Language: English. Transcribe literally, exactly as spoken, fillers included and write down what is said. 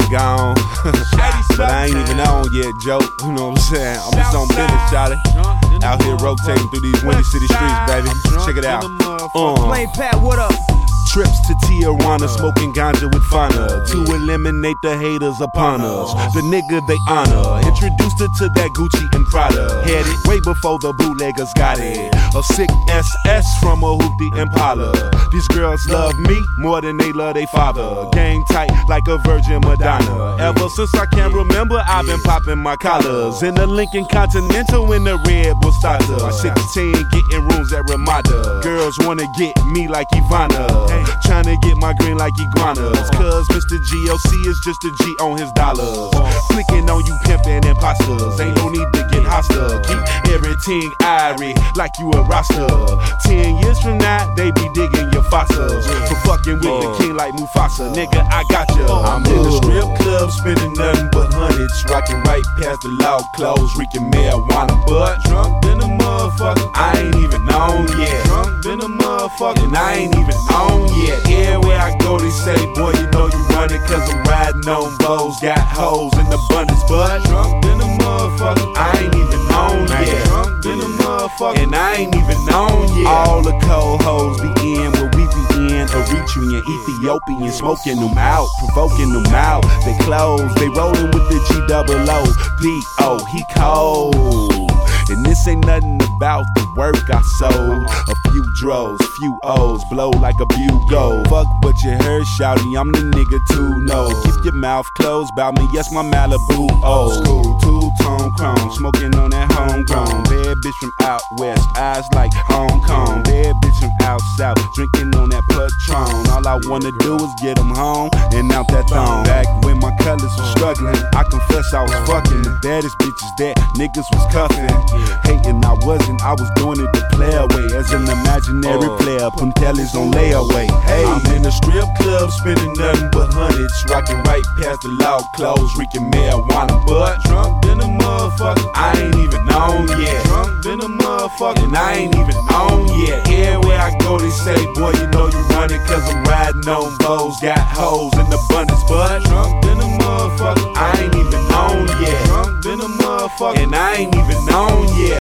gone. But I ain't even on yet, Joe. You know what I'm saying? I'm just on business, Charlie. Out here rotating through these Windy City streets, baby. Check it out. Uh. Plain Pat, what up? Trips to Tijuana, smoking ganja with fauna to eliminate the haters upon us. The nigga they honor, introduced her to that Gucci and Prada. Had it way before the bootleggers got it. A sick S S from a hoopty Impala. These girls love me more than they love their father. Game tight like a Virgin Madonna. Ever since I can remember, I've been popping my collars in the Lincoln Continental in the red Bustata. sixteen getting rooms at Ramada. Girls wanna get me like Ivana. Tryna get my green like iguanas. Cause Mister G O C is just a G on his dollars. Flicking on you pimpin' imposters. Ain't no need to get hostile. Keep everything irie like you a roster. Ten years from now, they be digging your fossils. For fucking with the king like Mufasa. Nigga, I got ya. I'm in the strip club spending nothing but hundreds. Rocking right past the law clothes, reeking marijuana. But drunk than a motherfucker, I ain't even on yet. Drunk than a motherfucker, and I ain't even on yet. Everywhere I go, they say, boy, you know you running, cause I'm riding on bows. Got hoes in abundance, but drunk than a motherfucker, I ain't even on yet. Drunk than a motherfucker, and I ain't even on yet. All the cold hoes be in where we be in. Eritrean, Ethiopian, smoking them out, provoking them out. They close, they rolling with the G double O. P O, he cold. And this ain't nothing about the work I sold. A few dros, few O's, blow like a bugle. Fuck what you heard, shouty, I'm the nigga too. No, keep your mouth closed about me, yes, my Malibu old school. Two-tone chrome, smoking on that homegrown. Bad bitch from out west, eyes like Hong Kong. Bad bitch from out south, drinking on that Patron. All I wanna do is get them home and out that thong. Back when my colors was struggling, I confess I was fucking the baddest bitches that niggas was cuffing. Hating I wasn't, I was doing it the play away. As an imaginary player, Puntelli's on layaway. Hey, I'm in the strip club, spending nothing but hundreds. Rocking right past the law clothes, reeking marijuana. But drunk than a motherfucker, I ain't even on yet. Drunk than a motherfucker, and I ain't even on yet. Everywhere I go, they say, boy, you know you running, cause I'm riding on bows. Got hoes in abundance, but drunk than a motherfucker, I ain't even on yet. Drunk than a motherfucker, and I ain't even on yet.